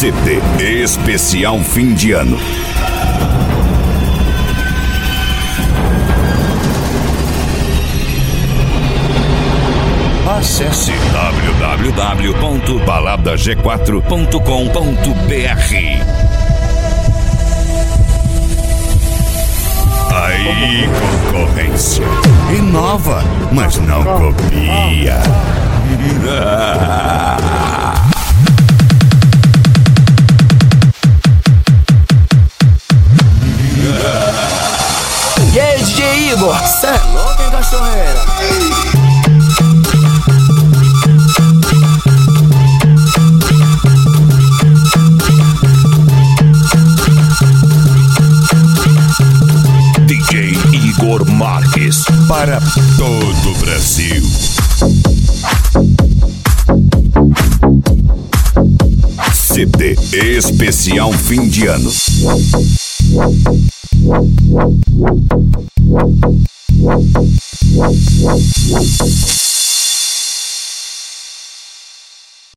CD especial fim de ano. Acesse www.baladag4.com.br. Aí, concorrência. Inova, mas não copia. E aí, DJ Igor? Cê é louco, hein, cachorreira? DJ Igor Marques, para todo o Brasil. CD especial fim de ano.